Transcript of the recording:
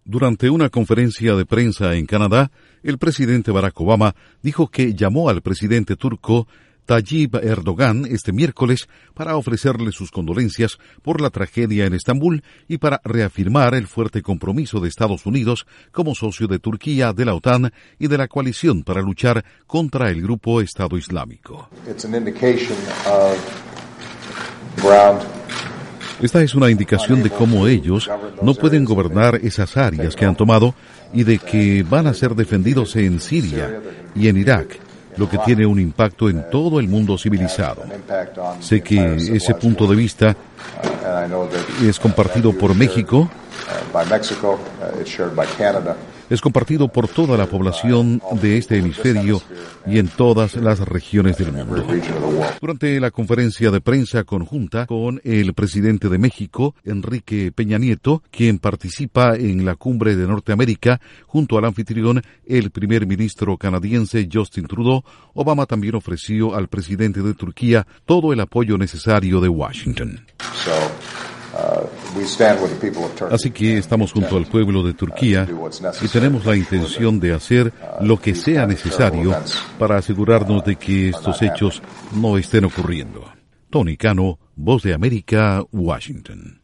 Durante una conferencia de prensa en Canadá, el presidente Barack Obama dijo que llamó al presidente turco Tayyip Erdogan este miércoles para ofrecerle sus condolencias por la tragedia en Estambul y para reafirmar el fuerte compromiso de Estados Unidos como socio de Turquía, de la OTAN y de la coalición para luchar contra el grupo Estado Islámico. Esta es una indicación de cómo ellos no pueden gobernar esas áreas que han tomado y de que van a ser defendidos en Siria y en Irak, lo que tiene un impacto en todo el mundo civilizado. Sé que ese punto de vista es compartido por México, es compartido por toda la población de este hemisferio y en todas las regiones del mundo. Durante la conferencia de prensa conjunta con el presidente de México, Enrique Peña Nieto, quien participa en la cumbre de Norteamérica junto al anfitrión, el primer ministro canadiense Justin Trudeau, Obama también ofreció al presidente de Turquía todo el apoyo necesario de Washington. Así que estamos junto al pueblo de Turquía y tenemos la intención de hacer lo que sea necesario para asegurarnos de que estos hechos no estén ocurriendo. Tony Cano, Voz de América, Washington.